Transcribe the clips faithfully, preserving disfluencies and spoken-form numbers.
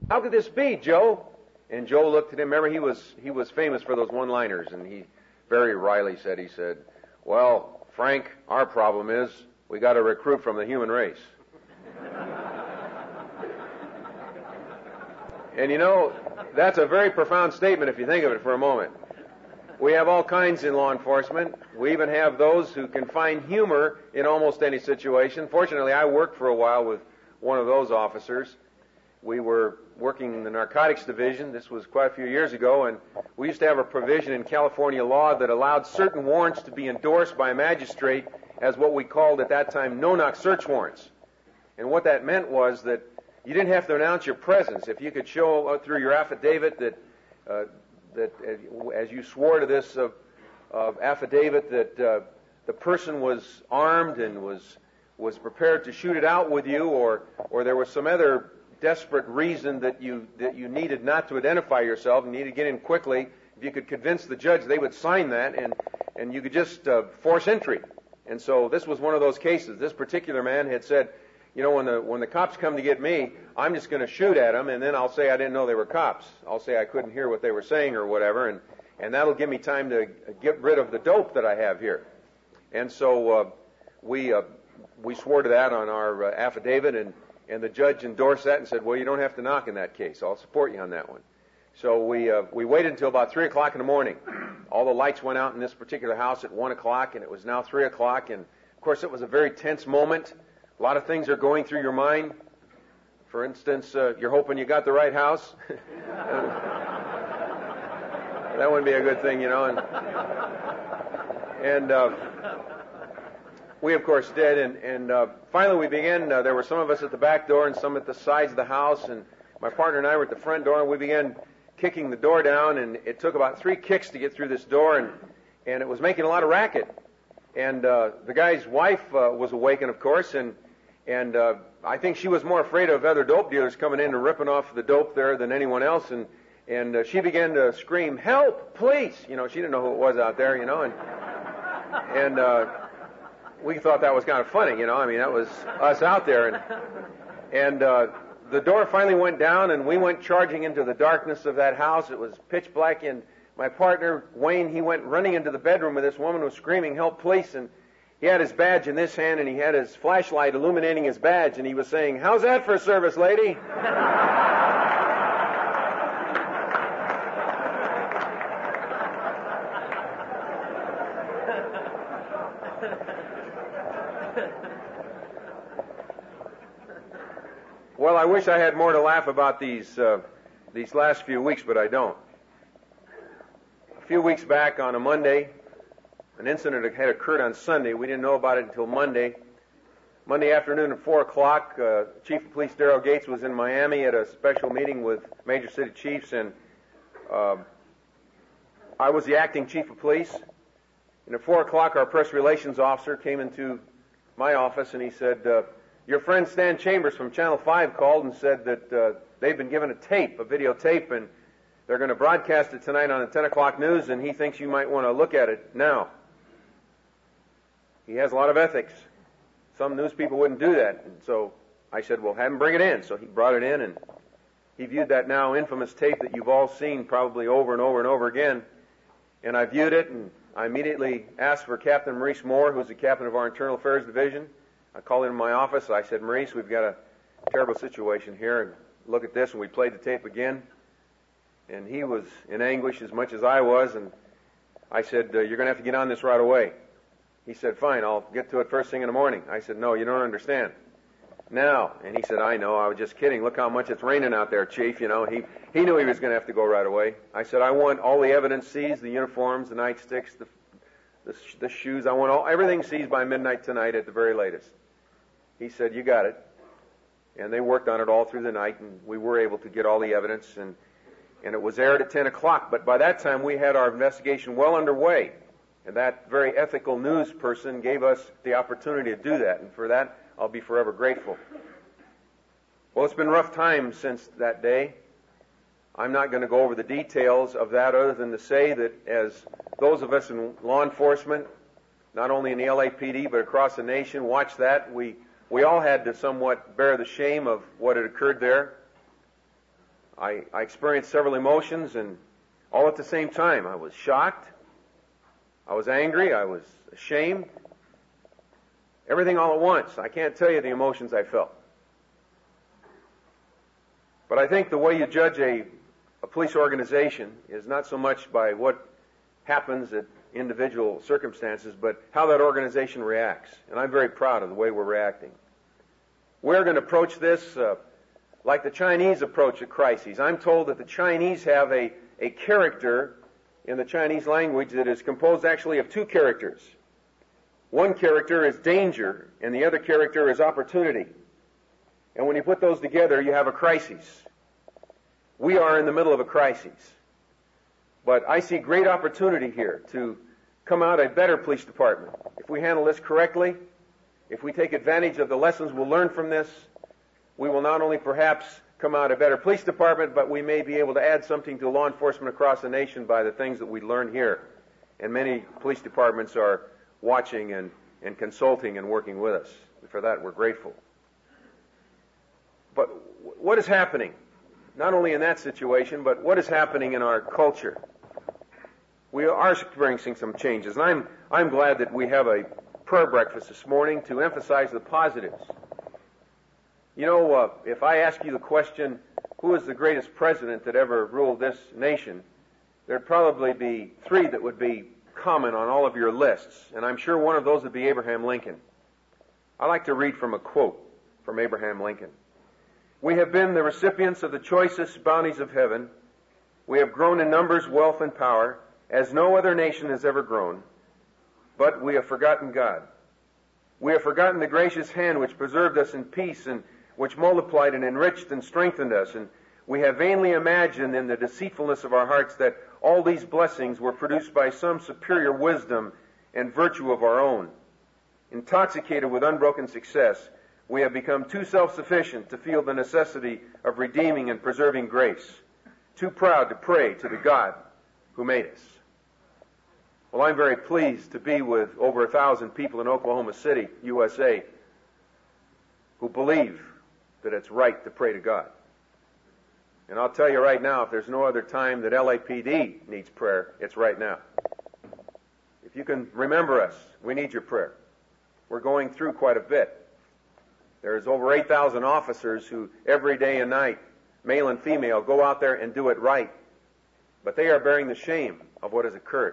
"How could this be, Joe?" And Joe looked at him. Remember, he was he was famous for those one-liners, and he very wryly said, he said, "Well, Frank, our problem is we got to recruit from the human race." And you know, that's a very profound statement if you think of it for a moment. We have all kinds in law enforcement. We even have those who can find humor in almost any situation. Fortunately, I worked for a while with one of those officers. We were working in the narcotics division. This was quite a few years ago, and we used to have a provision in California law that allowed certain warrants to be endorsed by a magistrate as what we called at that time no-knock search warrants. And what that meant was that you didn't have to announce your presence. If you could show through your affidavit that uh, that uh, as you swore to this uh, uh, affidavit that uh, the person was armed and was was prepared to shoot it out with you, or or there was some other desperate reason that you that you needed not to identify yourself and needed to get in quickly, if you could convince the judge, they would sign that, and and you could just uh, force entry. And so this was one of those cases. This particular man had said, you know, when the when the cops come to get me, I'm just going to shoot at them, and then I'll say I didn't know they were cops. I'll say I couldn't hear what they were saying or whatever, and and that'll give me time to get rid of the dope that I have here. And so uh, we uh, we swore to that on our uh, affidavit, and and the judge endorsed that and said, well, you don't have to knock in that case. I'll support you on that one. So we uh, we waited until about three o'clock in the morning. All the lights went out in this particular house at one o'clock, and it was now three o'clock, and of course it was a very tense moment. A lot of things are going through your mind. For instance, uh, you're hoping you got the right house. That wouldn't be a good thing, you know. And, and uh, we, of course, did. And, and uh, finally we began. Uh, there were some of us at the back door and some at the sides of the house. And my partner and I were at the front door, and we began kicking the door down. And it took about three kicks to get through this door, and, and it was making a lot of racket. And uh, the guy's wife uh, was awakened, of course, and And uh, I think she was more afraid of other dope dealers coming in and ripping off the dope there than anyone else. And and uh, she began to scream, "Help, police!" You know, she didn't know who it was out there, you know. And and uh, we thought that was kind of funny, you know. I mean, that was us out there. And and uh, the door finally went down, and we went charging into the darkness of that house. It was pitch black, and my partner, Wayne, he went running into the bedroom where this woman was screaming, "Help, police!" And he had his badge in this hand, and he had his flashlight illuminating his badge, and he was saying, "How's that for service, lady?" Well, I wish I had more to laugh about these uh, these last few weeks, but I don't. A few weeks back on a Monday, an incident had occurred on Sunday. We didn't know about it until Monday. Monday afternoon at four o'clock, uh, Chief of Police Darrell Gates was in Miami at a special meeting with major city chiefs, and uh, I was the acting Chief of Police. And at four o'clock, our press relations officer came into my office, and he said, uh, your friend Stan Chambers from Channel five called and said that uh, they've been given a tape, a videotape, and they're going to broadcast it tonight on the ten o'clock news, and he thinks you might want to look at it now. He has a lot of ethics. Some news people wouldn't do that. And so I said, well, have him bring it in. So he brought it in, and he viewed that now infamous tape that you've all seen probably over and over and over again. And I viewed it, and I immediately asked for Captain Maurice Moore, who's the captain of our Internal Affairs Division. I called him in my office. I said, Maurice, we've got a terrible situation here, and look at this. And we played the tape again. And he was in anguish as much as I was, and I said, uh, you're going to have to get on this right away. He said, fine, I'll get to it first thing in the morning. I said, no, you don't understand. Now, and he said, I know, I was just kidding. Look how much it's raining out there, Chief. You know, he, he knew he was going to have to go right away. I said, I want all the evidence seized, the uniforms, the nightsticks, the, the, the shoes. I want all everything seized by midnight tonight at the very latest. He said, you got it. And they worked on it all through the night, and we were able to get all the evidence, and, and it was aired at ten o'clock. But by that time, we had our investigation well underway. And that very ethical news person gave us the opportunity to do that. And for that, I'll be forever grateful. Well, it's been rough times since that day. I'm not going to go over the details of that other than to say that as those of us in law enforcement, not only in the L A P D but across the nation, watched that, we, we all had to somewhat bear the shame of what had occurred there. I, I experienced several emotions, and all at the same time. I was shocked. I was angry. I was ashamed. Everything all at once. I can't tell you the emotions I felt. But I think the way you judge a, a police organization is not so much by what happens at individual circumstances, but how that organization reacts. And I'm very proud of the way we're reacting. We're going to approach this uh, like the Chinese approach a crisis. I'm told that the Chinese have a, a character in the Chinese language that is composed actually of two characters. One character is danger, and the other character is opportunity. And when you put those together, you have a crisis. We are in the middle of a crisis. But I see great opportunity here to come out a better police department. If we handle this correctly, if we take advantage of the lessons we'll learn from this, we will not only perhaps come out a better police department, but we may be able to add something to law enforcement across the nation by the things that we learn here. And many police departments are watching and, and consulting and working with us. For that, we're grateful. But what is happening? Not only in that situation, but what is happening in our culture? We are experiencing some changes, and I'm, I'm glad that we have a prayer breakfast this morning to emphasize the positives. You know, uh, if I ask you the question, who is the greatest president that ever ruled this nation, there'd probably be three that would be common on all of your lists, and I'm sure one of those would be Abraham Lincoln. I like to read from a quote from Abraham Lincoln. We have been the recipients of the choicest bounties of heaven. We have grown in numbers, wealth, and power, as no other nation has ever grown. But we have forgotten God. We have forgotten the gracious hand which preserved us in peace and which multiplied and enriched and strengthened us. And we have vainly imagined in the deceitfulness of our hearts that all these blessings were produced by some superior wisdom and virtue of our own. Intoxicated with unbroken success, we have become too self-sufficient to feel the necessity of redeeming and preserving grace, too proud to pray to the God who made us. Well, I'm very pleased to be with over a thousand people in Oklahoma City, U S A, who believe that it's right to pray to God. And I'll tell you right now, if there's no other time that L A P D needs prayer, it's right now. If you can remember us, we need your prayer. We're going through quite a bit. There's over eight thousand officers who every day and night, male and female, go out there and do it right. But they are bearing the shame of what has occurred.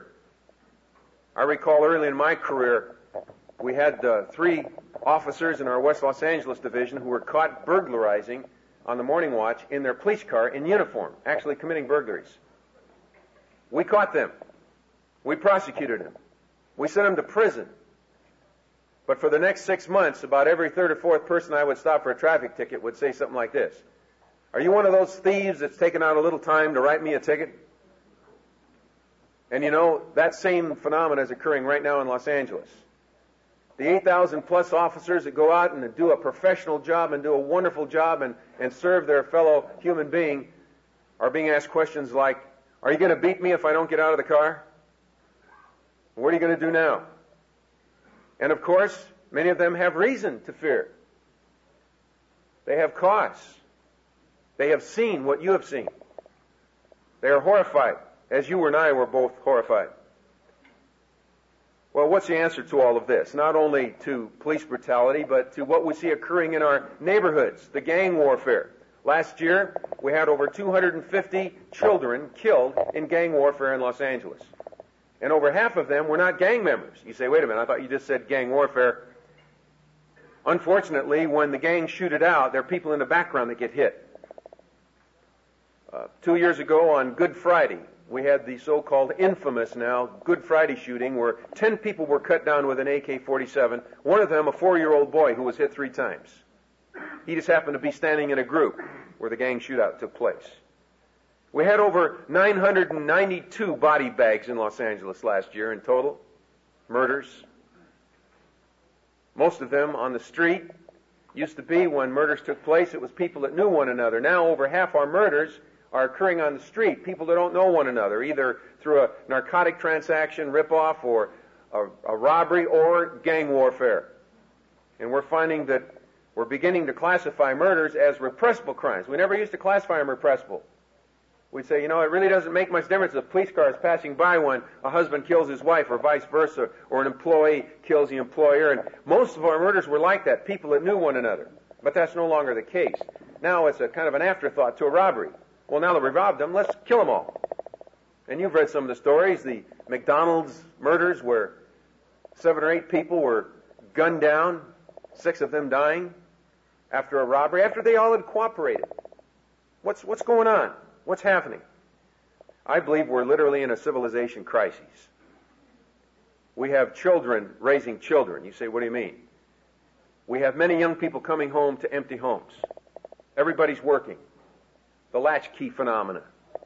I recall early in my career, we had uh, three officers in our West Los Angeles division who were caught burglarizing on the morning watch in their police car in uniform, actually committing burglaries. We caught them. We prosecuted them. We sent them to prison. But for the next six months, about every third or fourth person I would stop for a traffic ticket would say something like this. Are you one of those thieves that's taken out a little time to write me a ticket? And you know, that same phenomenon is occurring right now in Los Angeles. The eight thousand plus officers that go out and do a professional job and do a wonderful job and, and serve their fellow human being are being asked questions like, are you going to beat me if I don't get out of the car? What are you going to do now? And of course, many of them have reason to fear. They have cause. They have seen what you have seen. They are horrified, as you and I were both horrified. Well, what's the answer to all of this? Not only to police brutality, but to what we see occurring in our neighborhoods, the gang warfare. Last year, we had over two hundred fifty children killed in gang warfare in Los Angeles. And over half of them were not gang members. You say, wait a minute, I thought you just said gang warfare. Unfortunately, when the gangs shoot it out, there are people in the background that get hit. Uh, two years ago on Good Friday, we had the so-called infamous now Good Friday shooting where ten people were cut down with an A K forty-seven, one of them a four-year-old boy who was hit three times. He just happened to be standing in a group where the gang shootout took place. We had over nine hundred ninety-two body bags in Los Angeles last year in total, murders. Most of them on the street. Used to be when murders took place, it was people that knew one another. Now over half our murders are occurring on the street, people that don't know one another, either through a narcotic transaction, ripoff, or a, a robbery, or gang warfare. And we're finding that we're beginning to classify murders as repressible crimes. We never used to classify them repressible. We'd say, you know, it really doesn't make much difference if a police car is passing by when a husband kills his wife or vice versa, or an employee kills the employer. And most of our murders were like that, people that knew one another. But that's no longer the case. Now it's a kind of an afterthought to a robbery. Well, now that we've robbed them, let's kill them all. And you've read some of the stories, the McDonald's murders where seven or eight people were gunned down, six of them dying after a robbery, after they all had cooperated. What's, what's going on? What's happening? I believe we're literally in a civilization crisis. We have children raising children. You say, what do you mean? We have many young people coming home to empty homes. Everybody's working. The latchkey phenomena.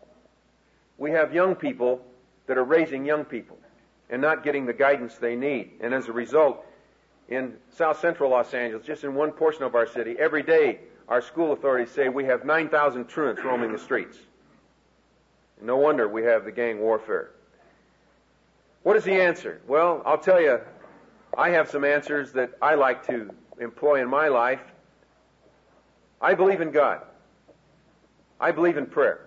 We have young people that are raising young people and not getting the guidance they need. And as a result, in South Central Los Angeles, just in one portion of our city, every day our school authorities say we have nine thousand truants roaming the streets. No wonder we have the gang warfare. What is the answer? Well, I'll tell you, I have some answers that I like to employ in my life. I believe in God. I believe in prayer.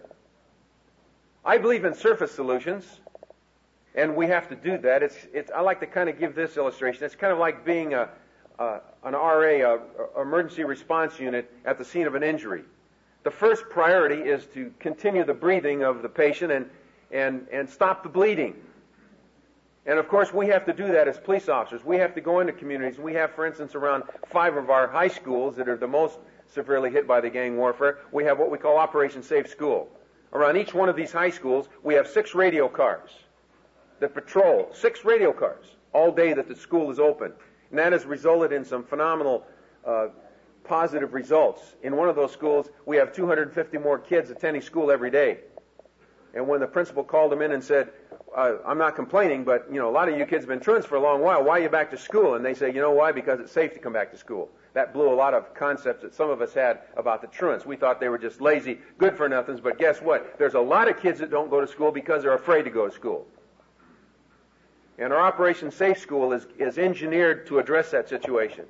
I believe in surface solutions, and we have to do that. It's, it's, I like to kind of give this illustration. It's kind of like being a, a, an R A, a, a emergency response unit at the scene of an injury. The first priority is to continue the breathing of the patient and, and, and stop the bleeding. And of course, we have to do that as police officers. We have to go into communities. We have, for instance, around five of our high schools that are the most severely hit by the gang warfare, we have what we call Operation Safe School. Around each one of these high schools, we have six radio cars that patrol, six radio cars, all day that the school is open. And that has resulted in some phenomenal uh, positive results. In one of those schools, we have two hundred fifty more kids attending school every day. And when the principal called them in and said, uh, I'm not complaining, but, you know, a lot of you kids have been truants for a long while. Why are you back to school? And they say, you know why? Because it's safe to come back to school. That blew a lot of concepts that some of us had about the truants. We thought they were just lazy, good for nothings, but guess what? There's a lot of kids that don't go to school because they're afraid to go to school. And our Operation Safe School is, is engineered to address that situation.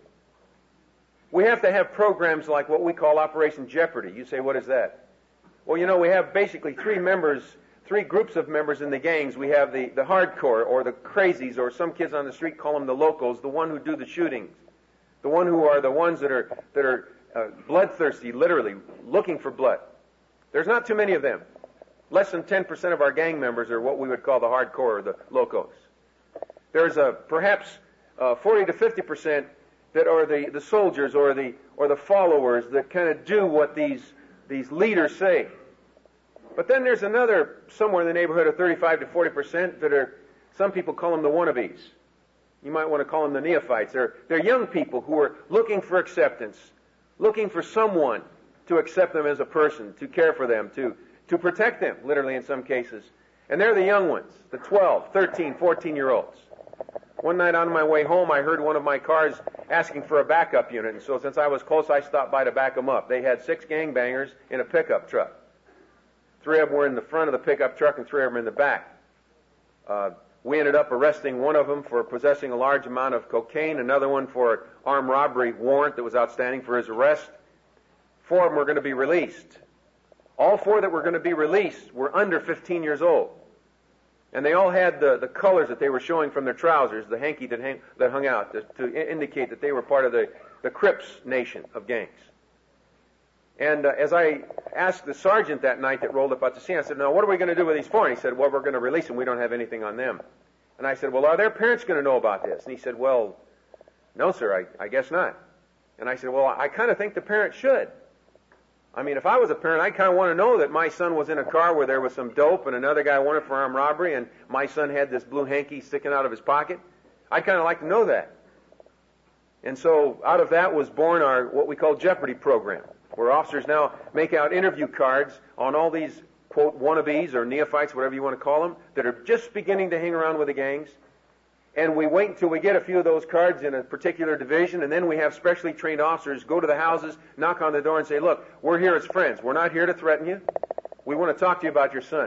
We have to have programs like what we call Operation Jeopardy. You say, what is that? Well, you know, we have basically three members, three groups of members in the gangs. We have the, the hardcore, or the crazies, or some kids on the street call them the locals, the one who do the shootings, the one who are the ones that are, that are uh, bloodthirsty, literally, looking for blood. There's not too many of them. Less than ten percent of our gang members are what we would call the hardcore, or the locals. There's a, perhaps uh, forty to fifty percent that are the, the soldiers or the, or the followers that kind of do what these these leaders say. But then there's another, somewhere in the neighborhood of thirty-five to forty percent that are, some people call them the wannabes. You might want to call them the neophytes. They're, they're young people who are looking for acceptance, looking for someone to accept them as a person, to care for them, to, to protect them, literally in some cases. And they're the young ones, the twelve, thirteen, fourteen-year-olds. One night on my way home, I heard one of my cars asking for a backup unit, and so since I was close, I stopped by to back them up. They had six gangbangers in a pickup truck. Three of them were in the front of the pickup truck, and three of them in the back. Uh, we ended up arresting one of them for possessing a large amount of cocaine, another one for armed robbery warrant that was outstanding for his arrest. Four of them were going to be released. All four that were going to be released were under fifteen years old. And they all had the, the colors that they were showing from their trousers, the hanky that, hang, that hung out, to, to indicate that they were part of the, the Crips nation of gangs. And uh, as I asked the sergeant that night that rolled up at the scene, I said, now, what are we going to do with these four? And he said, well, we're going to release them. We don't have anything on them. And I said, well, are their parents going to know about this? And he said, well, no, sir, I, I guess not. And I said, well, I kind of think the parents should. I mean, if I was a parent, I kind of want to know that my son was in a car where there was some dope and another guy wanted for armed robbery and my son had this blue hanky sticking out of his pocket. I'd kind of like to know that. And so out of that was born our what we call Jeopardy program, where officers now make out interview cards on all these, quote, wannabes or neophytes, whatever you want to call them, that are just beginning to hang around with the gangs. And we wait until we get a few of those cards in a particular division, and then we have specially trained officers go to the houses, knock on the door, and say, look, we're here as friends. We're not here to threaten you. We want to talk to you about your son.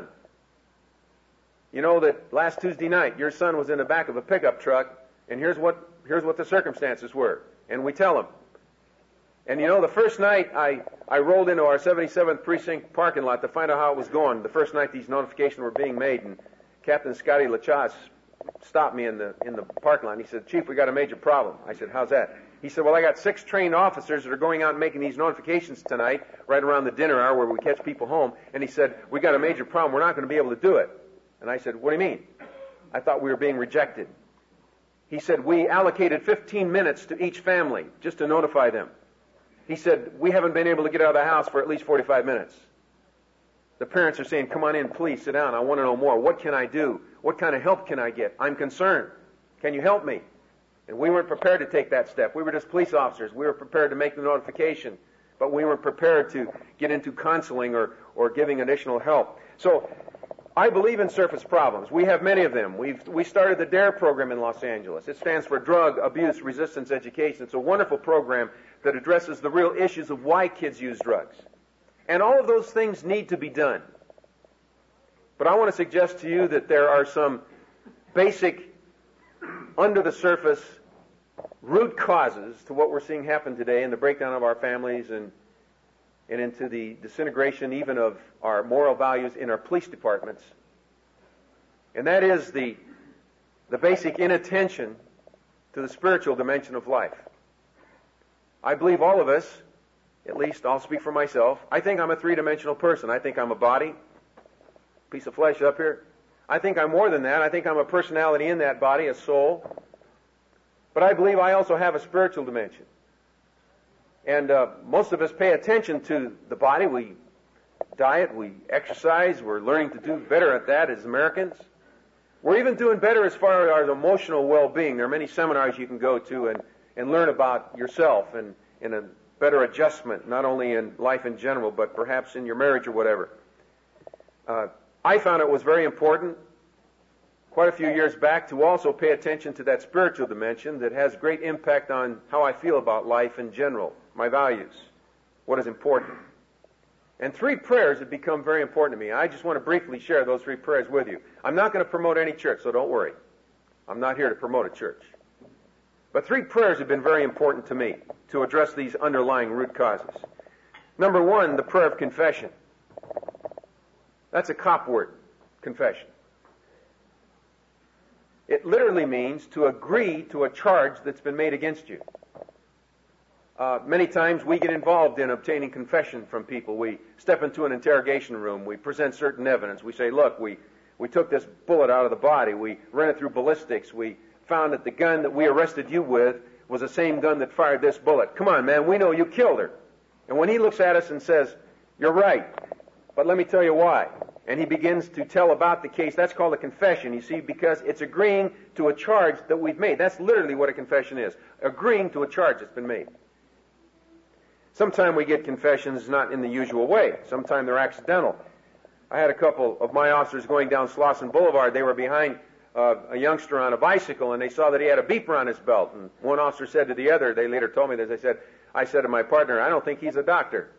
You know that last Tuesday night, your son was in the back of a pickup truck, and here's what, here's what the circumstances were. And we tell him. And you know, the first night I, I rolled into our seventy-seventh Precinct parking lot to find out how it was going. The first night these notifications were being made, and Captain Scotty LaChasse stopped me in the in the parking lot. And he said, "Chief, we got a major problem." I said, "How's that?" He said, "Well, I got six trained officers that are going out and making these notifications tonight, right around the dinner hour where we catch people home." And he said, "We got a major problem. We're not going to be able to do it." And I said, "What do you mean?" I thought we were being rejected. He said, "We allocated fifteen minutes to each family just to notify them." He said, "We haven't been able to get out of the house for at least forty-five minutes. The parents are saying, 'Come on in, please, sit down. I want to know more. What can I do? What kind of help can I get? I'm concerned. Can you help me?'" And we weren't prepared to take that step. We were just police officers. We were prepared to make the notification, but we weren't prepared to get into counseling or, or giving additional help. So I believe in surface problems. We have many of them. We've, we started the DARE program in Los Angeles. It stands for Drug Abuse Resistance Education. It's a wonderful program that addresses the real issues of why kids use drugs. And all of those things need to be done. But I want to suggest to you that there are some basic, under-the-surface root causes to what we're seeing happen today in the breakdown of our families and, and into the disintegration even of our moral values in our police departments. And that is the, the basic inattention to the spiritual dimension of life. I believe all of us, at least I'll speak for myself, I think I'm a three-dimensional person. I think I'm a body, piece of flesh up here. I think I'm more than that. I think I'm a personality in that body, a soul. But I believe I also have a spiritual dimension. And uh, most of us pay attention to the body. We diet, we exercise, we're learning to do better at that as Americans. We're even doing better as far as our emotional well-being. There are many seminars you can go to and, and learn about yourself and, and a better adjustment, not only in life in general, but perhaps in your marriage or whatever. Uh, I found it was very important quite a few years back to also pay attention to that spiritual dimension that has great impact on how I feel about life in general, my values, what is important. And three prayers have become very important to me. I just want to briefly share those three prayers with you. I'm not going to promote any church, so don't worry. I'm not here to promote a church. But three prayers have been very important to me to address these underlying root causes. Number one, the prayer of confession. That's a cop word, confession. It literally means to agree to a charge that's been made against you. Uh, many times we get involved in obtaining confession from people. We step into an interrogation room. We present certain evidence. We say, look, we, we took this bullet out of the body. We ran it through ballistics. We found that the gun that we arrested you with was the same gun that fired this bullet. Come on, man, we know you killed her. And when he looks at us and says, you're right, but let me tell you why. And he begins to tell about the case. That's called a confession, you see, because it's agreeing to a charge that we've made. That's literally what a confession is, agreeing to a charge that's been made. Sometimes we get confessions not in the usual way. Sometimes they're accidental. I had a couple of my officers going down Slauson Boulevard. They were behind uh, a youngster on a bicycle, and they saw that he had a beeper on his belt. And one officer said to the other, they later told me this, they said, I said to my partner, I don't think he's a doctor.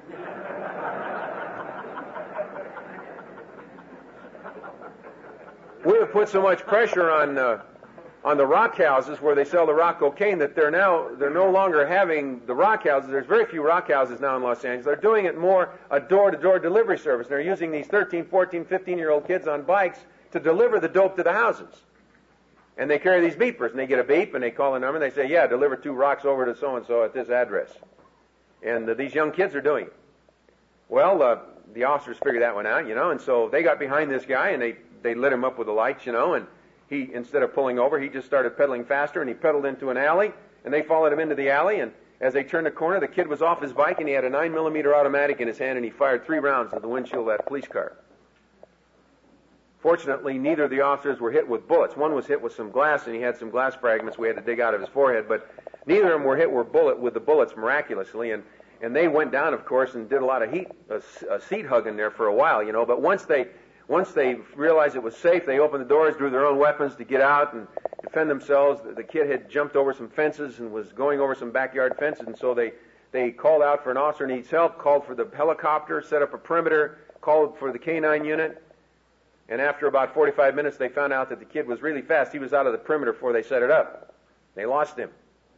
We have put so much pressure on uh, on the rock houses where they sell the rock cocaine that they're now they're no longer having the rock houses. There's very few rock houses now in Los Angeles. They're doing it more a door-to-door delivery service. They're using these thirteen, fourteen, fifteen-year-old kids on bikes to deliver the dope to the houses. And they carry these beepers, and they get a beep, and they call a number, and they say, yeah, deliver two rocks over to so-and-so at this address. And uh, these young kids are doing it. Well, uh, the officers figured that one out, you know, and so they got behind this guy, and they They lit him up with the lights, you know, and he, instead of pulling over, he just started pedaling faster, and he pedaled into an alley, and they followed him into the alley, and as they turned the corner, the kid was off his bike, and he had a nine millimeter automatic in his hand, and he fired three rounds into the windshield of that police car. Fortunately, neither of the officers were hit with bullets. One was hit with some glass, and he had some glass fragments we had to dig out of his forehead, but neither of them were hit with, bullet, with the bullets miraculously, and, and they went down, of course, and did a lot of heat, a, a seat hugging there for a while, you know, but once they... Once they realized it was safe, they opened the doors, drew their own weapons to get out and defend themselves. The kid had jumped over some fences and was going over some backyard fences, and so they, they called out for an officer needs help, called for the helicopter, set up a perimeter, called for the canine unit, and after about forty-five minutes, they found out that the kid was really fast. He was out of the perimeter before they set it up. They lost him.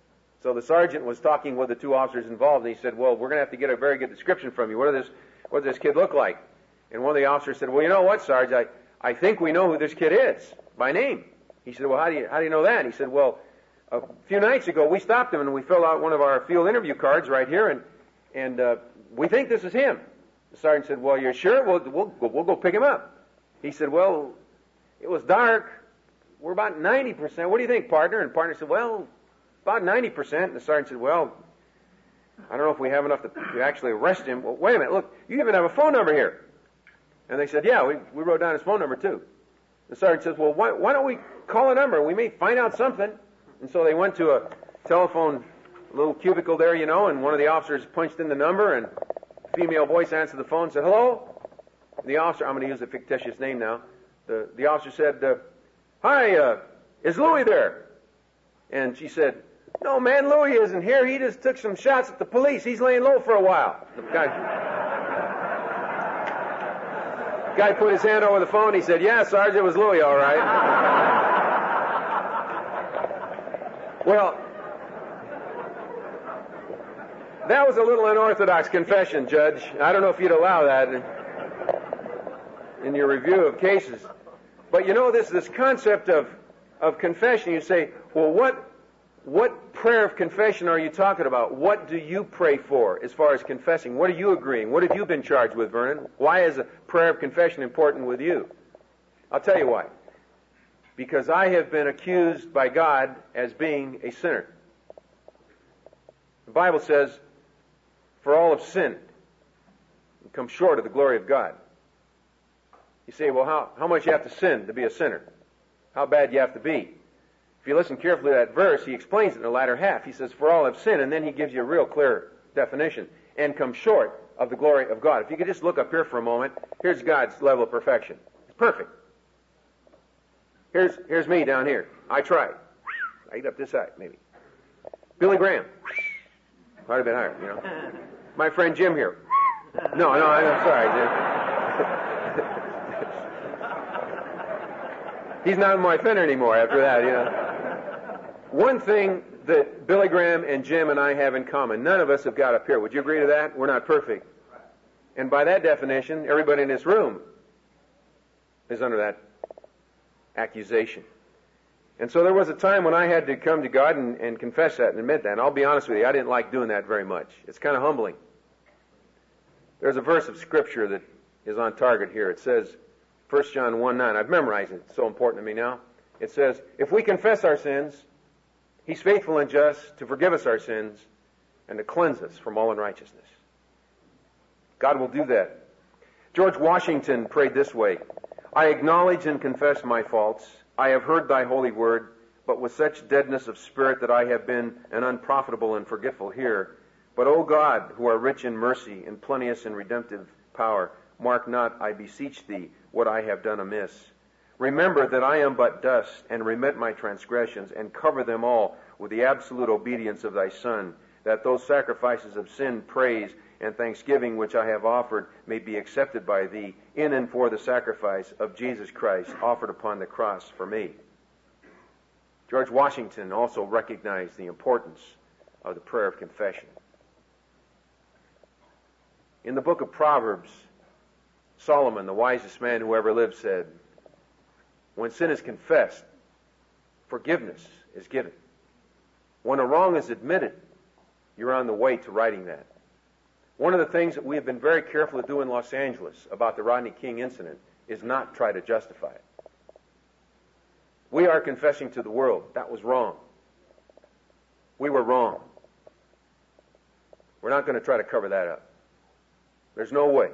So the sergeant was talking with the two officers involved, and he said, well, we're going to have to get a very good description from you. What, does this, what does this kid look like? And one of the officers said, well, you know what, Sarge, I, I think we know who this kid is by name. He said, well, how do you, how do you know that? And he said, well, a few nights ago we stopped him and we filled out one of our field interview cards right here, and, and uh, we think this is him. The sergeant said, well, you're sure? We'll, we'll, we'll go pick him up. He said, well, it was dark. We're about ninety percent. What do you think, partner? And partner said, well, about ninety percent. And the sergeant said, well, I don't know if we have enough to, to actually arrest him. Well, wait a minute, look, you even have a phone number here. And they said, yeah, we, we wrote down his phone number too. The sergeant says, well, why, why don't we call a number? We may find out something. And so they went to a telephone, little cubicle there, you know, and one of the officers punched in the number, and a female voice answered the phone and said, hello? And the officer, I'm going to use a fictitious name now, the, the officer said, uh, hi, uh, is Louis there? And she said, no, man, Louis isn't here. He just took some shots at the police. He's laying low for a while. The guy, guy put his hand over the phone. He said, yeah, Sarge, it was Louis, all right. Well, that was a little unorthodox confession, Judge. I don't know if you'd allow that in, in your review of cases. But you know, this this concept of, of confession, you say, well, what what prayer of confession are you talking about? What do you pray for as far as confessing? What are you agreeing? What have you been charged with, Vernon? Why is a prayer of confession important with you? I'll tell you why. Because I have been accused by God as being a sinner. The Bible says, for all have sinned and come short of the glory of God. You say, well, how, how much you have to sin to be a sinner? How bad you have to be? If you listen carefully to that verse, he explains it in the latter half. He says, for all have sinned, and then he gives you a real clear definition, and come short of the glory of God. If you could just look up here for a moment, here's God's level of perfection. It's perfect. Here's, here's me down here. I tried. I get up this side, maybe. Billy Graham. Quite a bit higher, you know. My friend Jim here. No, no, I'm sorry, Jim. He's not my friend anymore after that, you know. One thing that Billy Graham and Jim and I have in common, none of us have got up here. Would you agree to that? We're not perfect. And by that definition, everybody in this room is under that accusation. And so there was a time when I had to come to God and, and confess that and admit that. And I'll be honest with you, I didn't like doing that very much. It's kind of humbling. There's a verse of Scripture that is on target here. It says, First John one nine. I've memorized it. It's so important to me now. It says, if we confess our sins, He's faithful and just to forgive us our sins and to cleanse us from all unrighteousness. God will do that. George Washington prayed this way, I acknowledge and confess my faults. I have heard thy holy word, but with such deadness of spirit that I have been an unprofitable and forgetful here. But, O God, who are rich in mercy and plenteous in redemptive power, mark not, I beseech thee, what I have done amiss. Remember that I am but dust, and remit my transgressions, and cover them all with the absolute obedience of thy Son, that those sacrifices of sin, praise, and thanksgiving which I have offered may be accepted by thee in and for the sacrifice of Jesus Christ offered upon the cross for me. George Washington also recognized the importance of the prayer of confession. In the book of Proverbs, Solomon, the wisest man who ever lived, said, when sin is confessed, forgiveness is given. When a wrong is admitted, you're on the way to righting that. One of the things that we have been very careful to do in Los Angeles about the Rodney King incident is not try to justify it. We are confessing to the world that was wrong. We were wrong. We're not going to try to cover that up. There's no way.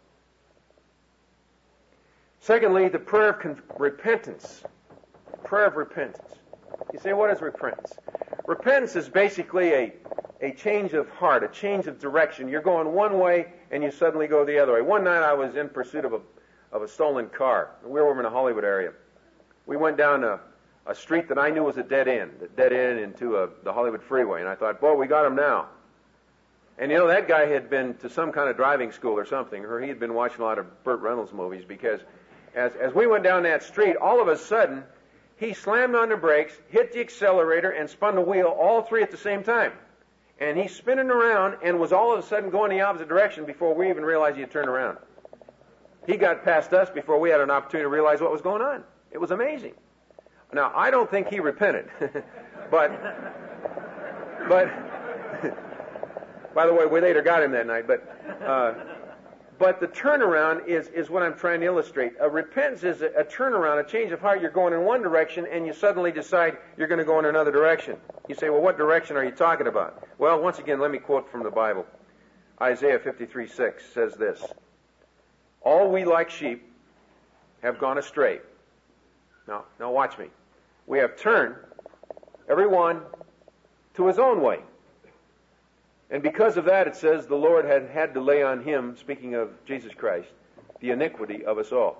Secondly, the prayer of con- repentance. Prayer of repentance. You say, what is repentance? Repentance is basically a a change of heart, a change of direction. You're going one way and you suddenly go the other way. One night I was in pursuit of a of a stolen car. We were over in the Hollywood area. We went down a, a street that I knew was a dead end, a dead end into a, the Hollywood freeway. And I thought, boy, we got him now. And you know, that guy had been to some kind of driving school or something, or he had been watching a lot of Burt Reynolds movies, because as, as we went down that street, all of a sudden, he slammed on the brakes, hit the accelerator, and spun the wheel, all three at the same time. And he's spinning around and was all of a sudden going the opposite direction before we even realized he had turned around. He got past us before we had an opportunity to realize what was going on. It was amazing. Now, I don't think he repented. but, but, by the way, we later got him that night. But, uh, but the turnaround is, is what I'm trying to illustrate. A repentance is a, a turnaround, a change of heart. You're going in one direction, and you suddenly decide you're going to go in another direction. You say, well, what direction are you talking about? Well, once again, let me quote from the Bible. Isaiah fifty-three six says this: all we like sheep have gone astray. Now, now watch me. We have turned, everyone, to his own way. And because of that, it says the Lord had had to lay on him, speaking of Jesus Christ, the iniquity of us all.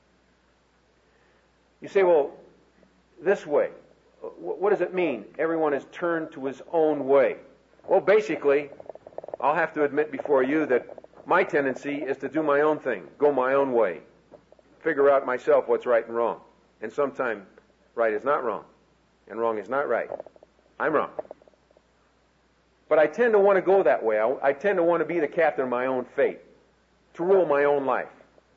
You say, well, this way. What does it mean? Everyone has turned to his own way. Well, basically, I'll have to admit before you that my tendency is to do my own thing, go my own way, figure out myself what's right and wrong. And sometimes right is not wrong, and wrong is not right. I'm wrong. But I tend to want to go that way. I, I tend to want to be the captain of my own fate, to rule my own life.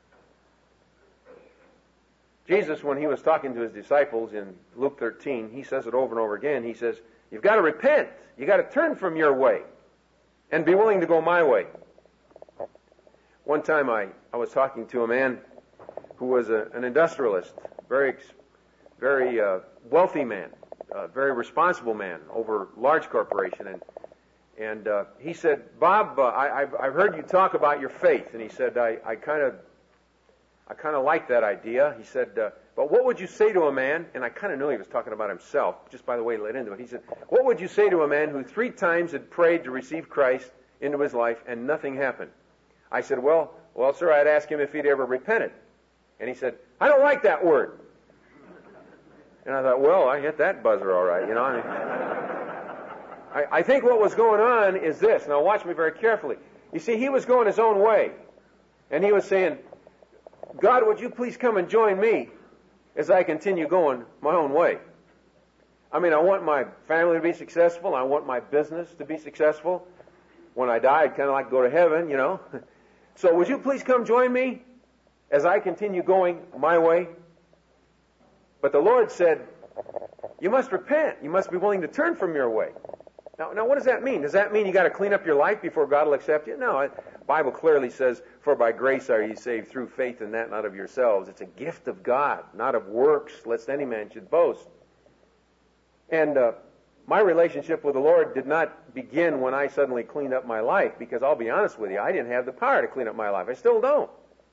Jesus, when he was talking to his disciples in Luke thirteen, he says it over and over again. He says, you've got to repent. You've got to turn from your way and be willing to go my way. One time I, I was talking to a man who was a, an industrialist, very, very uh, wealthy man, a very responsible man over a large corporation. And And uh, he said, Bob, uh, I, I've, I've heard you talk about your faith. And he said, I, I kind of I kind of like that idea. He said, uh, but what would you say to a man, and I kind of knew he was talking about himself, just by the way he led into it. He said, what would you say to a man who three times had prayed to receive Christ into his life and nothing happened? I said, well, well, sir, I'd ask him if he'd ever repented. And he said, I don't like that word. And I thought, well, I hit that buzzer all right, you know. I mean, I, I think what was going on is this. Now, watch me very carefully. You see, he was going his own way. And he was saying, God, would you please come and join me as I continue going my own way? I mean, I want my family to be successful. I want my business to be successful. When I die, I'd kind of like to go to heaven, you know. So would you please come join me as I continue going my way? But the Lord said, you must repent. You must be willing to turn from your way. Now, now, what does that mean? Does that mean you got to clean up your life before God will accept you? No, the Bible clearly says, for by grace are ye saved through faith, and that not of yourselves. It's a gift of God, not of works, lest any man should boast. And uh, my relationship with the Lord did not begin when I suddenly cleaned up my life, because I'll be honest with you, I didn't have the power to clean up my life. I still don't.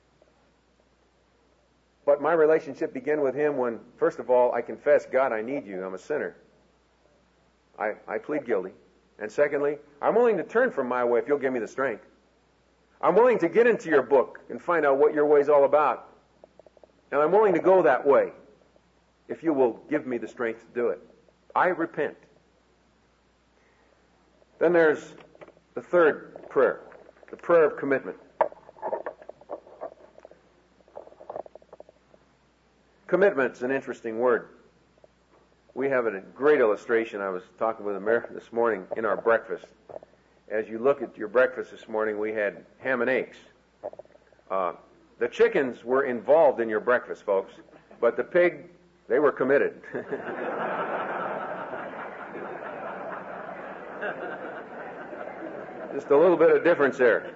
But my relationship began with Him when, first of all, I confessed, God, I need you. I'm a sinner. I, I plead guilty. And secondly, I'm willing to turn from my way if you'll give me the strength. I'm willing to get into your book and find out what your way's all about. And I'm willing to go that way if you will give me the strength to do it. I repent. Then there's the third prayer, the prayer of commitment. Commitment's an interesting word. We have a great illustration. I was talking with America this morning in our breakfast. As you look at your breakfast this morning, we had ham and eggs. Uh, the chickens were involved in your breakfast, folks, but the pig, they were committed. Just a little bit of difference there.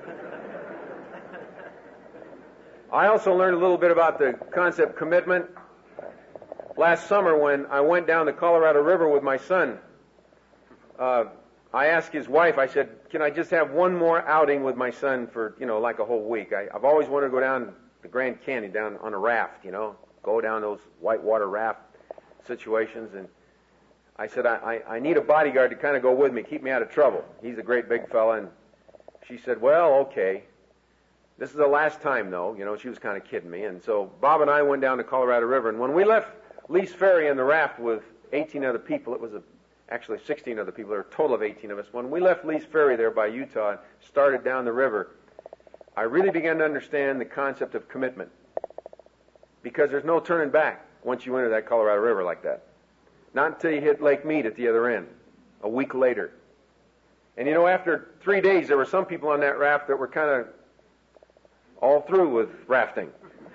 I also learned a little bit about the concept commitment last summer when I went down the Colorado River with my son. Uh, I asked his wife, I said, can I just have one more outing with my son for, you know, like a whole week? I, I've always wanted to go down the Grand Canyon, down on a raft, you know, go down those whitewater raft situations. And I said, I, I, I need a bodyguard to kind of go with me, keep me out of trouble. He's a great big fella. And she said, well, okay. This is the last time, though. You know, she was kind of kidding me. And so Bob and I went down the Colorado River. And when we left Lee's Ferry in the raft with eighteen other people, it was a, actually sixteen other people. There were a total of eighteen of us. When we left Lee's Ferry there by Utah and started down the river, I really began to understand the concept of commitment. Because there's no turning back. once you enter that Colorado River like that. Not until you hit Lake Mead at the other end, a week later. And you know, after three days, there were some people on that raft that were kind of all through with rafting.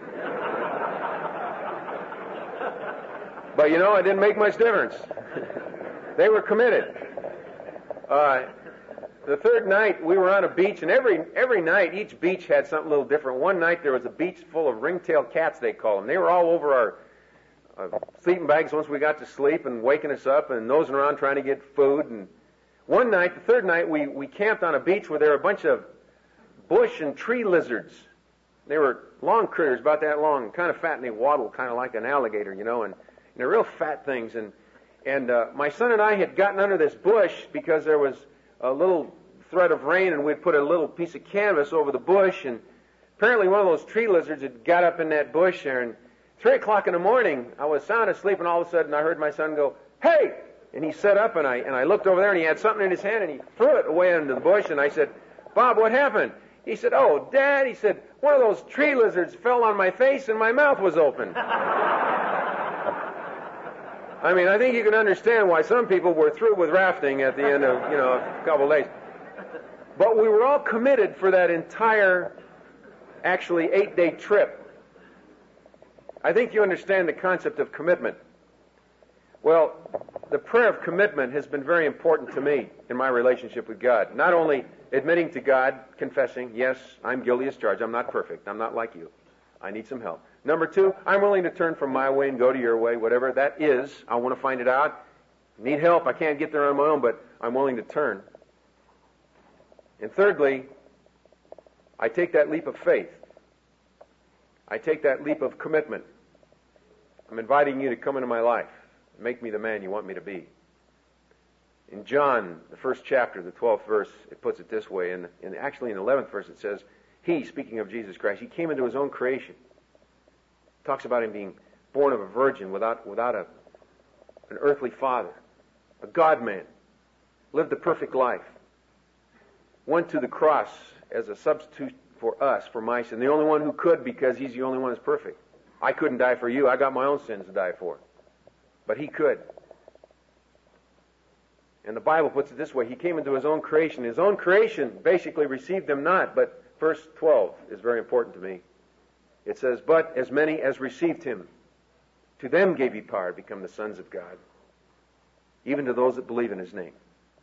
But you know, it didn't make much difference. They were committed. Uh, the third night, we were on a beach, and every every night, each beach had something a little different. One night, there was a beach full of ringtail cats, they call them. They were all over our uh, sleeping bags once we got to sleep and waking us up and nosing around trying to get food. And one night, the third night, we, we camped on a beach where there were a bunch of bush and tree lizards. They were long critters, about that long, kind of fat, and they waddled kind of like an alligator, you know, and, and they're real fat things. And And uh, my son and I had gotten under this bush because there was a little thread of rain, and we'd put a little piece of canvas over the bush, and apparently one of those tree lizards had got up in that bush there, and three o'clock in the morning, I was sound asleep, and all of a sudden I heard my son go, "Hey!" And he sat up, and I and I looked over there, and he had something in his hand, and he threw it away into the bush, and I said, "Bob, what happened?" He said, "Oh, Dad," he said, "one of those tree lizards fell on my face, and my mouth was open." I mean, I think you can understand why some people were through with rafting at the end of, you know, a couple of days. But we were all committed for that entire, actually, eight-day trip. I think you understand the concept of commitment. Well, the prayer of commitment has been very important to me in my relationship with God. Not only admitting to God, confessing, yes, I'm guilty as charged. I'm not perfect. I'm not like you. I need some help. Number two, I'm willing to turn from my way and go to your way, whatever that is. I want to find it out. Need help. I can't get there on my own, but I'm willing to turn. And thirdly, I take that leap of faith. I take that leap of commitment. I'm inviting you to come into my life and make me the man you want me to be. In John, the first chapter, the twelfth verse, it puts it this way. And, and actually in the eleventh verse it says, He, speaking of Jesus Christ, He came into His own creation. Talks about Him being born of a virgin without without a an earthly father, a God-man, lived a perfect life, went to the cross as a substitute for us, for my sin, the only one who could because He's the only one who's perfect. I couldn't die for you. I got my own sins to die for. But He could. And the Bible puts it this way, He came into His own creation. His own creation basically received Him not, but verse twelve is very important to me. It says, but as many as received Him, to them gave He power to become the sons of God, even to those that believe in His name.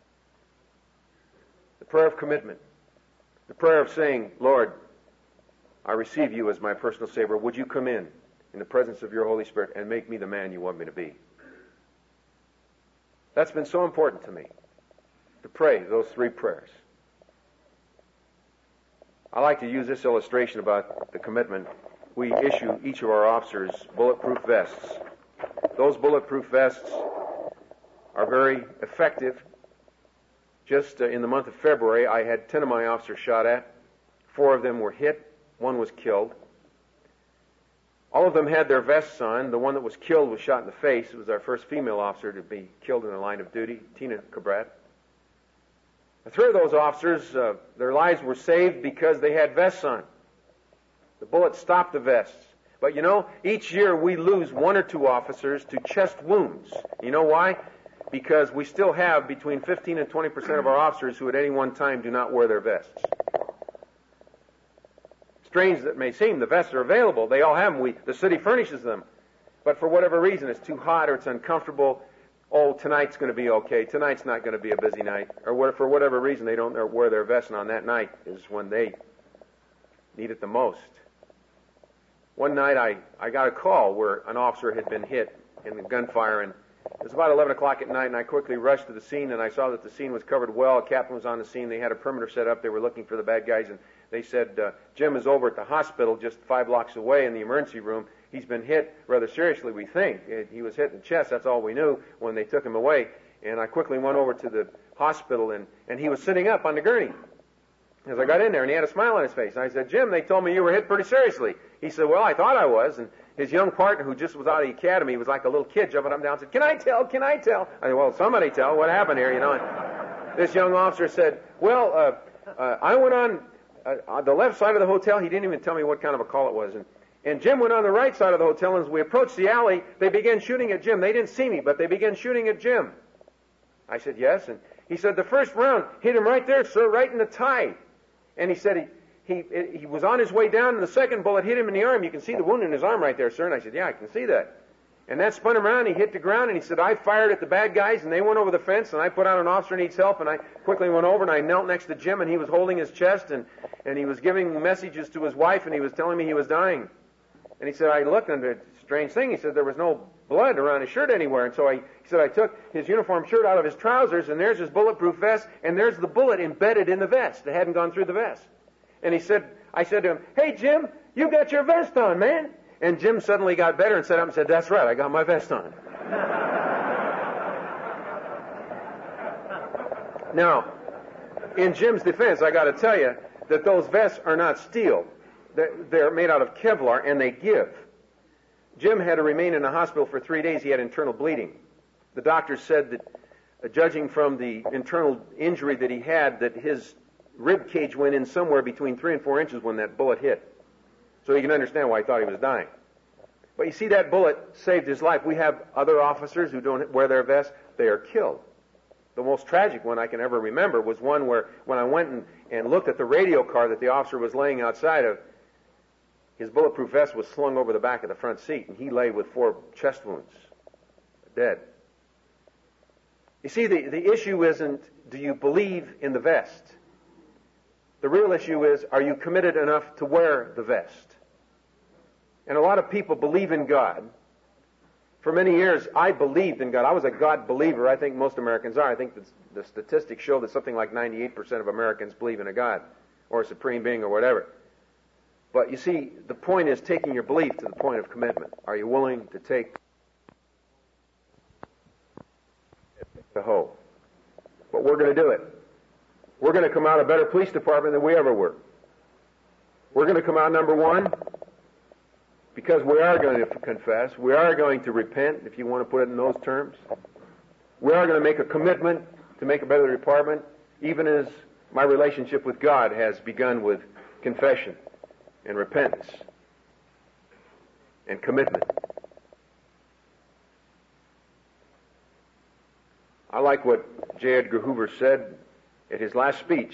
The prayer of commitment. The prayer of saying, Lord, I receive You as my personal Savior. Would You come in, in the presence of Your Holy Spirit, and make me the man You want me to be? That's been so important to me, to pray those three prayers. I like to use this illustration about the commitment. We issue each of our officers bulletproof vests. Those bulletproof vests are very effective. Just uh, in the month of February, I had ten of my officers shot at. Four of them were hit. One was killed. All of them had their vests on. The one that was killed was shot in the face. It was our first female officer to be killed in the line of duty, Tina Cabrat. Three of those officers, uh, their lives were saved because they had vests on. The bullet stopped the vests. But you know, each year we lose one or two officers to chest wounds. You know why? Because we still have between fifteen and twenty percent of our officers who at any one time do not wear their vests. Strange as it may seem, the vests are available. They all have them. We, the city furnishes them. But for whatever reason, it's too hot or it's uncomfortable. Oh, tonight's going to be okay. Tonight's not going to be a busy night. Or for whatever reason, they don't wear their vests, and on that night is when they need it the most. One night I, I got a call where an officer had been hit in the gunfire, and it was about eleven o'clock at night, and I quickly rushed to the scene, and I saw that the scene was covered well. A captain was on the scene. They had a perimeter set up. They were looking for the bad guys, and they said, uh, Jim is over at the hospital just five blocks away in the emergency room. He's been hit rather seriously, we think. He was hit in the chest. That's all we knew when they took him away. And I quickly went over to the hospital, and, and he was sitting up on the gurney. As I got in there, and he had a smile on his face. And I said, Jim, they told me you were hit pretty seriously. He said, well, I thought I was. And his young partner, who just was out of the academy, was like a little kid jumping up and down, said, can I tell? Can I tell? I said, well, somebody tell. What happened here, you know? And this young officer said, well, uh, uh, I went on uh, on the left side of the hotel. He didn't even tell me what kind of a call it was. And And Jim went on the right side of the hotel, and as we approached the alley, they began shooting at Jim. They didn't see me, but they began shooting at Jim. I said, yes. And he said, the first round hit him right there, sir, right in the thigh. And he said he, he, he was on his way down, and the second bullet hit him in the arm. You can see the wound in his arm right there, sir. And I said, yeah, I can see that. And that spun him around, he hit the ground, and he said, I fired at the bad guys, and they went over the fence, and I put out an officer needs help, and I quickly went over, and I knelt next to Jim, and he was holding his chest, and, and he was giving messages to his wife, and he was telling me he was dying. And he said, I looked, and a strange thing, he said there was no blood around his shirt anywhere. And so I, he said, I took his uniform shirt out of his trousers, and there's his bulletproof vest, and there's the bullet embedded in the vest. It hadn't gone through the vest. And he said, I said to him, hey, Jim, you got your vest on, man. And Jim suddenly got better and sat up and said, that's right, I got my vest on. Now, in Jim's defense, I got to tell you that those vests are not steel. They're made out of Kevlar, and they give. Jim had to remain in the hospital for three days. He had internal bleeding. The doctor said that, uh, judging from the internal injury that he had, that his rib cage went in somewhere between three and four inches when that bullet hit. So you can understand why he thought he was dying. But you see, that bullet saved his life. We have other officers who don't wear their vests. They are killed. The most tragic one I can ever remember was one where, when I went and, and looked at the radio car that the officer was laying outside of, his bulletproof vest was slung over the back of the front seat, and he lay with four chest wounds, dead. You see, the, the issue isn't, do you believe in the vest? The real issue is, are you committed enough to wear the vest? And a lot of people believe in God. For many years, I believed in God. I was a God believer. I think most Americans are. I think the, the statistics show that something like ninety-eight percent of Americans believe in a God or a supreme being or whatever. But you see, the point is taking your belief to the point of commitment. Are you willing to take the hoe? But we're going to do it. We're going to come out a better police department than we ever were. We're going to come out, number one, because we are going to confess. We are going to repent, if you want to put it in those terms. We are going to make a commitment to make a better department, even as my relationship with God has begun with confession and repentance and commitment. I like what J. Edgar Hoover said at his last speech.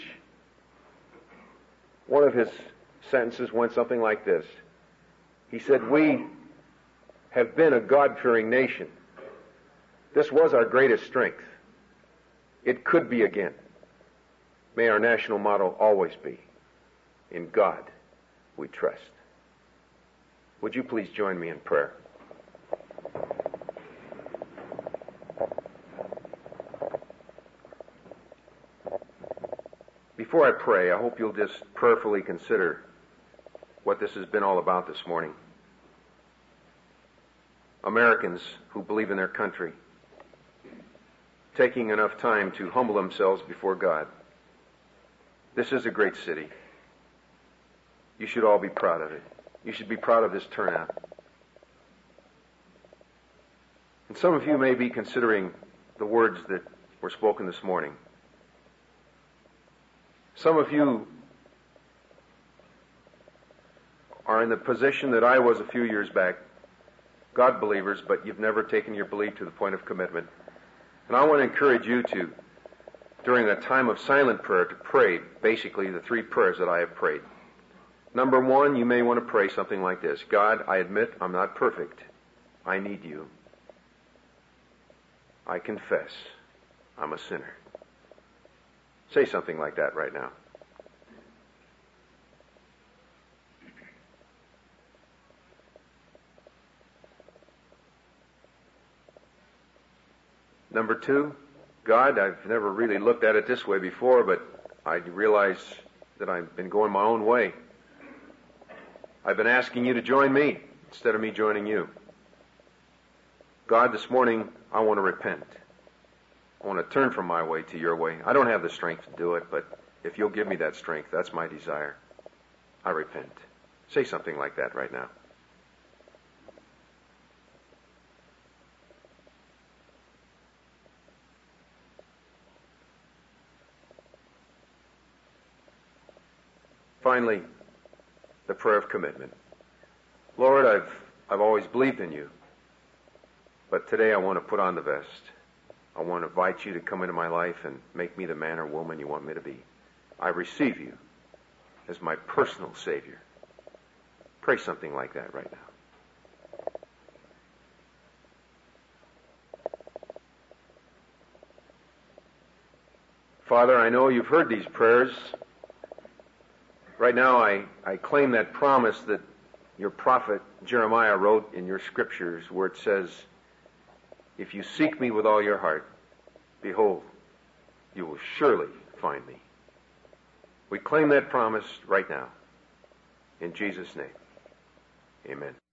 One of his sentences went something like this. He said, we have been a God-fearing nation. This was our greatest strength. It could be again. May our national motto always be, in God we trust. Would you please join me in prayer? Before I pray, I hope you'll just prayerfully consider what this has been all about this morning. Americans who believe in their country, taking enough time to humble themselves before God. This is a great city. You should all be proud of it. You should be proud of this turnout. And some of you may be considering the words that were spoken this morning. Some of you are in the position that I was a few years back, God believers, but you've never taken your belief to the point of commitment. And I want to encourage you to, during a time of silent prayer, to pray basically the three prayers that I have prayed. Number one, you may want to pray something like this. God, I admit I'm not perfect. I need you. I confess I'm a sinner. Say something like that right now. Number two, God, I've never really looked at it this way before, but I realize that I've been going my own way. I've been asking you to join me instead of me joining you. God, this morning, I want to repent. I want to turn from my way to your way. I don't have the strength to do it, but if you'll give me that strength, that's my desire. I repent. Say something like that right now. Finally, the prayer of commitment. Lord, I've, I've always believed in you. But today I want to put on the vest. I want to invite you to come into my life and make me the man or woman you want me to be. I receive you as my personal Savior. Pray something like that right now. Father, I know you've heard these prayers. Right now I, I claim that promise that your prophet Jeremiah wrote in your scriptures where it says, if you seek me with all your heart, behold, you will surely find me. We claim that promise right now. In Jesus' name, amen.